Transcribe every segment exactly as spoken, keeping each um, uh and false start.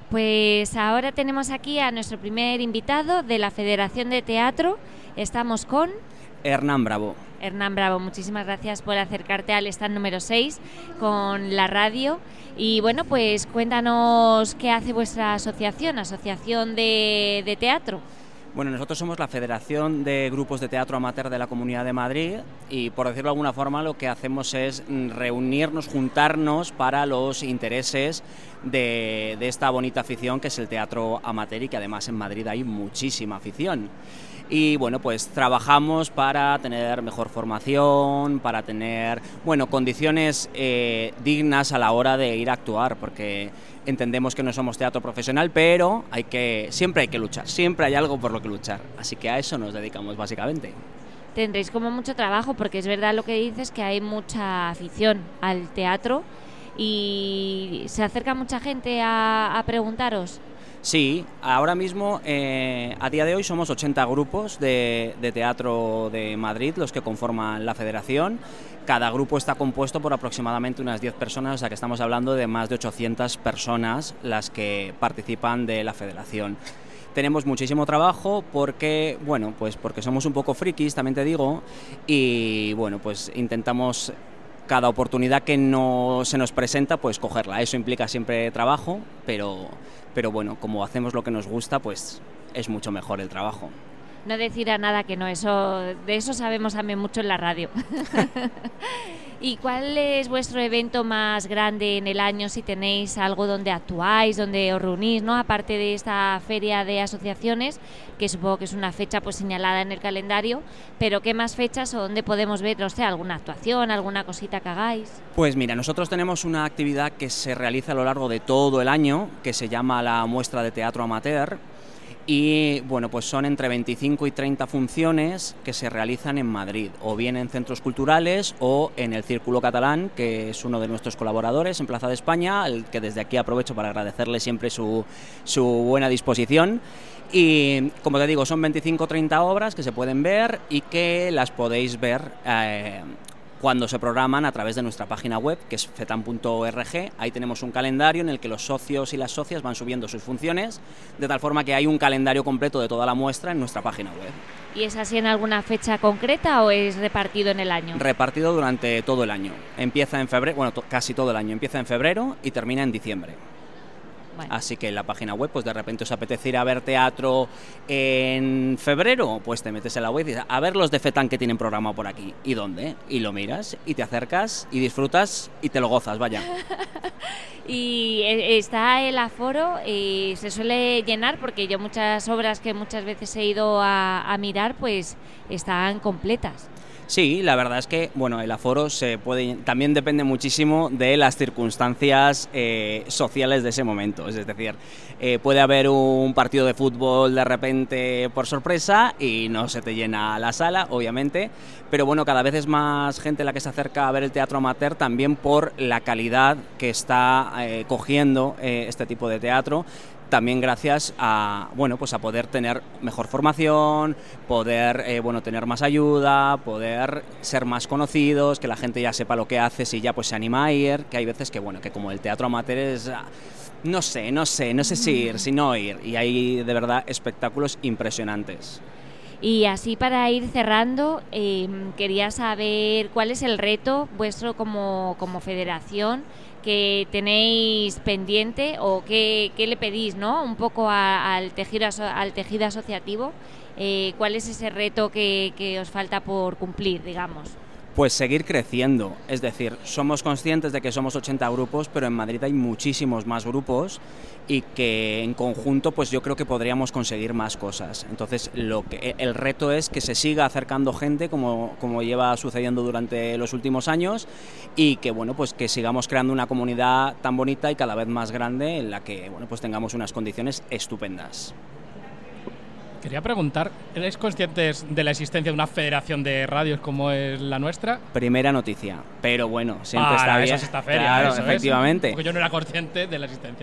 Pues ahora tenemos aquí a nuestro primer invitado de la Federación de Teatro. Estamos con... Hernán Bravo. Hernán Bravo, muchísimas gracias por acercarte al stand número seis con la radio. Y bueno, pues cuéntanos qué hace vuestra asociación, Asociación de, de Teatro. Bueno, nosotros somos la Federación de Grupos de Teatro Amateur de la Comunidad de Madrid y, por decirlo de alguna forma, lo que hacemos es reunirnos, juntarnos para los intereses de, de esta bonita afición que es el teatro amateur y que además en Madrid hay muchísima afición. Y bueno, pues trabajamos para tener mejor formación, para tener, bueno, condiciones eh, dignas a la hora de ir a actuar, porque entendemos que no somos teatro profesional, pero hay que, siempre hay que luchar, siempre hay algo por lo que luchar, así que a eso nos dedicamos básicamente. Tendréis como mucho trabajo, porque es verdad lo que dices, que hay mucha afición al teatro y se acerca mucha gente a, a preguntaros. Sí, ahora mismo, eh, a día de hoy, somos ochenta grupos de, de teatro de Madrid los que conforman la federación. Cada grupo está compuesto por aproximadamente unas diez personas, o sea que estamos hablando de más de ochocientas personas las que participan de la federación. Tenemos muchísimo trabajo porque, bueno, pues porque somos un poco frikis, también te digo, y bueno, pues intentamos cada oportunidad que no se nos presenta, pues cogerla. Eso implica siempre trabajo, pero... pero bueno, como hacemos lo que nos gusta, pues es mucho mejor el trabajo. No decir a nada que no, eso, de eso sabemos también mucho en la radio. ¿Y cuál es vuestro evento más grande en el año, si tenéis algo donde actuáis, donde os reunís, ¿no? Aparte de esta feria de asociaciones, que supongo que es una fecha pues señalada en el calendario, pero ¿qué más fechas o dónde podemos ver, no sé, alguna actuación, alguna cosita que hagáis? Pues mira, nosotros tenemos una actividad que se realiza a lo largo de todo el año, que se llama la Muestra de Teatro Amateur, y bueno, pues son entre veinticinco y treinta funciones que se realizan en Madrid, o bien en centros culturales o en el Círculo Catalán, que es uno de nuestros colaboradores en Plaza de España, al que desde aquí aprovecho para agradecerle siempre su, su buena disposición. Y como te digo, son veinticinco o treinta obras que se pueden ver y que las podéis ver eh, cuando se programan a través de nuestra página web, que es fetam punto org. Ahí tenemos un calendario en el que los socios y las socias van subiendo sus funciones, de tal forma que hay un calendario completo de toda la muestra en nuestra página web. ¿Y es así en alguna fecha concreta o es repartido en el año? Repartido durante todo el año. Empieza en febrero, bueno, to- casi todo el año. Empieza en febrero y termina en diciembre. Bueno. Así que en la página web, pues de repente os apetece ir a ver teatro en febrero, pues te metes en la web y dices, a ver los de FETAM que tienen programado por aquí. ¿Y dónde? Y lo miras y te acercas y disfrutas y te lo gozas, vaya. Y está el aforo y se suele llenar, porque yo muchas obras que muchas veces he ido a, a mirar, pues están completas. Sí, la verdad es que bueno, el aforo se puede, también depende muchísimo de las circunstancias eh, sociales de ese momento. Es decir, eh, puede haber un partido de fútbol de repente por sorpresa y no se te llena la sala, obviamente, pero bueno, cada vez es más gente la que se acerca a ver el teatro amateur, también por la calidad que está eh, cogiendo eh, este tipo de teatro. También gracias a, bueno, pues a poder tener mejor formación, poder eh, bueno, tener más ayuda, poder ser más conocidos, que la gente ya sepa lo que haces y ya pues se anima a ir, que hay veces que bueno, que como el teatro amateur es, no sé, no sé, no sé si ir, si no ir, y hay de verdad espectáculos impresionantes. Y así para ir cerrando, eh, quería saber cuál es el reto vuestro como, como federación que tenéis pendiente o qué, qué le pedís, ¿no? Un poco a, al, tejido, al tejido asociativo. Eh, ¿Cuál es ese reto que, que os falta por cumplir, digamos? Pues seguir creciendo, es decir, somos conscientes de que somos ochenta grupos, pero en Madrid hay muchísimos más grupos y que en conjunto pues yo creo que podríamos conseguir más cosas. Entonces lo que, el reto es que se siga acercando gente como, como lleva sucediendo durante los últimos años y que bueno, pues que sigamos creando una comunidad tan bonita y cada vez más grande en la que bueno, pues tengamos unas condiciones estupendas. Quería preguntar, ¿eres conscientes de la existencia de una federación de radios como es la nuestra? Primera noticia, pero bueno, siempre Para está bien. Eso es esta feria, claro, eso efectivamente. Es, porque yo no era consciente de la existencia de una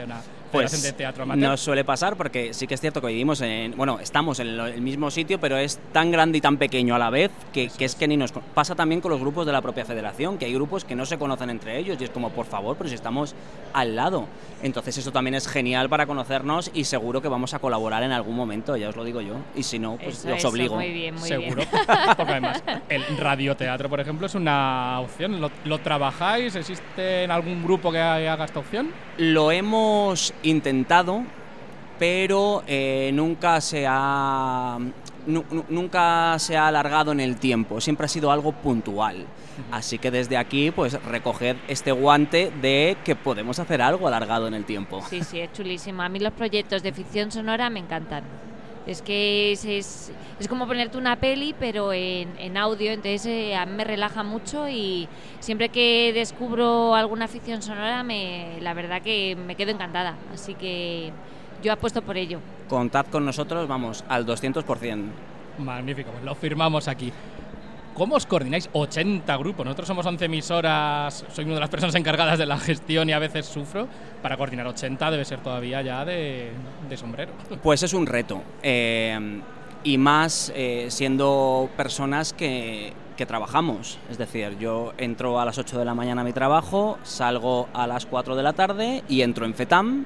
Federación Pues de Teatro Amateur. nos suele pasar porque sí que es cierto que vivimos en, bueno, estamos en el mismo sitio, pero es tan grande y tan pequeño a la vez que, que es que ni nos pasa también con los grupos de la propia federación, que hay grupos que no se conocen entre ellos y es como, por favor, pero si estamos al lado. Entonces eso también es genial para conocernos y seguro que vamos a colaborar en algún momento, ya os lo digo yo, y si no, pues Eso, os eso, obligo. Muy bien, muy Seguro, bien. porque además el radioteatro, por ejemplo, es una opción. ¿Lo, lo trabajáis? ¿Existe en algún grupo que haga esta opción? Lo hemos intentado, pero eh, nunca se ha nu, nu, nunca se ha alargado en el tiempo, siempre ha sido algo puntual. Así que desde aquí, pues recoged este guante de que podemos hacer algo alargado en el tiempo. Sí, sí, es chulísimo. A mí los proyectos de ficción sonora me encantan. Es que es, es, es como ponerte una peli, pero en, en audio, entonces eh, a mí me relaja mucho y siempre que descubro alguna ficción sonora, me, la verdad que me quedo encantada. Así que yo apuesto por ello. Contad con nosotros, vamos, al doscientos por ciento. Magnífico, pues lo firmamos aquí. ¿Cómo os coordináis? ochenta grupos. Nosotros somos once emisoras, soy una de las personas encargadas de la gestión y a veces sufro. Para coordinar ochenta debe ser todavía ya de, de sombrero. Pues es un reto. Eh, y más eh, siendo personas que, que trabajamos. Es decir, yo entro a las ocho de la mañana a mi trabajo, salgo a las cuatro de la tarde y entro en FETAM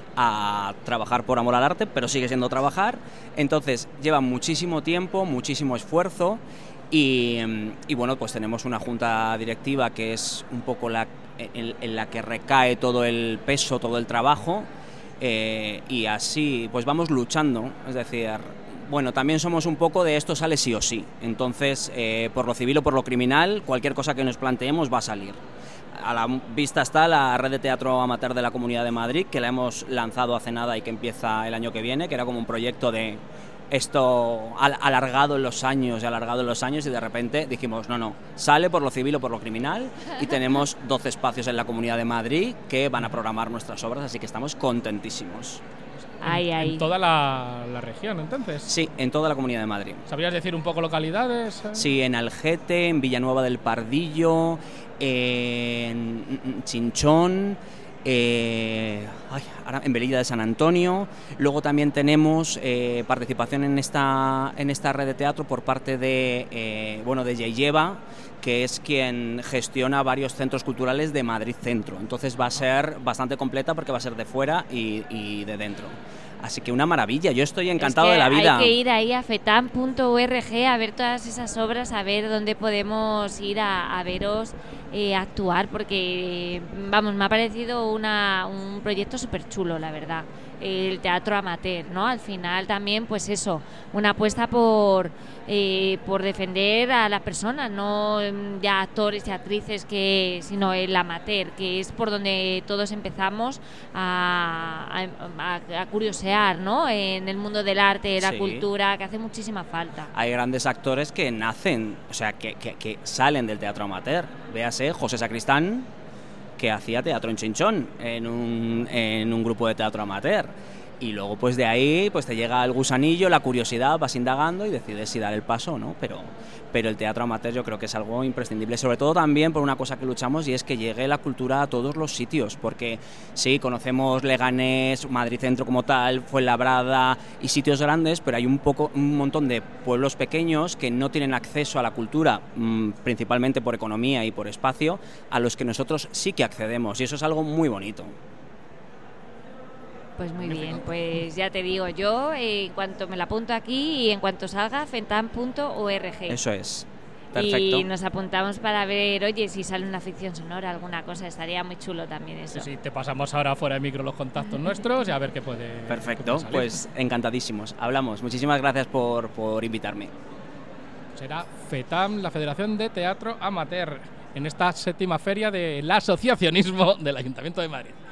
a trabajar por amor al arte, pero sigue siendo trabajar. Entonces lleva muchísimo tiempo, muchísimo esfuerzo. Y, y bueno, pues tenemos una junta directiva que es un poco la en, en la que recae todo el peso, todo el trabajo, eh, y así pues vamos luchando. Es decir, bueno, también somos un poco de esto sale sí o sí. Entonces, eh, por lo civil o por lo criminal, cualquier cosa que nos planteemos va a salir. A la vista está la red de teatro amateur de la Comunidad de Madrid, que la hemos lanzado hace nada y que empieza el año que viene, que era como un proyecto de esto alargado en los años y alargado en los años y de repente dijimos, no, no, sale por lo civil o por lo criminal y tenemos doce espacios en la Comunidad de Madrid que van a programar nuestras obras, así que estamos contentísimos. Ay, ay. En toda la, la región, entonces. Sí, en toda la Comunidad de Madrid. ¿Sabrías decir un poco localidades? Sí, en Algete, en Villanueva del Pardillo, en Chinchón, Eh, ay, ahora en Velilla de San Antonio. Luego también tenemos eh, participación en esta en esta red de teatro por parte de eh, bueno de Yeyeva, que es quien gestiona varios centros culturales de Madrid Centro. Entonces va a ser bastante completa porque va a ser de fuera y, y de dentro. Así que una maravilla, yo estoy encantado es que de la vida. Hay que ir ahí a fetam punto org a ver todas esas obras, a ver dónde podemos ir a, a veros eh, actuar, porque vamos, me ha parecido una, un proyecto súper chulo, la verdad. El teatro amateur, ¿no? Al final también, pues eso, una apuesta por eh, por defender a las personas, no ya actores y actrices, que sino el amateur, que es por donde todos empezamos a, a, a curiosear, ¿no? En el mundo del arte, la sí. cultura, que hace muchísima falta. Hay grandes actores que nacen, o sea, que, que, que salen del teatro amateur. Véase José Sacristán, que hacía teatro en Chinchón, en un, en un grupo de teatro amateur. Y luego pues de ahí pues te llega el gusanillo, la curiosidad, vas indagando y decides si dar el paso o no, pero, pero el teatro amateur yo creo que es algo imprescindible, sobre todo también por una cosa que luchamos y es que llegue la cultura a todos los sitios, porque sí, conocemos Leganés, Madrid Centro como tal, Fuenlabrada y sitios grandes, pero hay un, poco, un montón de pueblos pequeños que no tienen acceso a la cultura, mmm, principalmente por economía y por espacio, a los que nosotros sí que accedemos y eso es algo muy bonito. Pues muy bien, pues ya te digo yo, eh, en cuanto me la apunto aquí y en cuanto salga, fetam punto org. Eso es, perfecto. Y nos apuntamos para ver, oye, si sale una ficción sonora, alguna cosa, estaría muy chulo también eso. Sí, sí, te pasamos ahora fuera de micro los contactos nuestros y a ver qué puede Perfecto, qué puede salir. Pues encantadísimos, hablamos. Muchísimas gracias por, por invitarme. Será FETAM, la Federación de Teatro Amateur, en esta séptima feria del asociacionismo del Ayuntamiento de Madrid.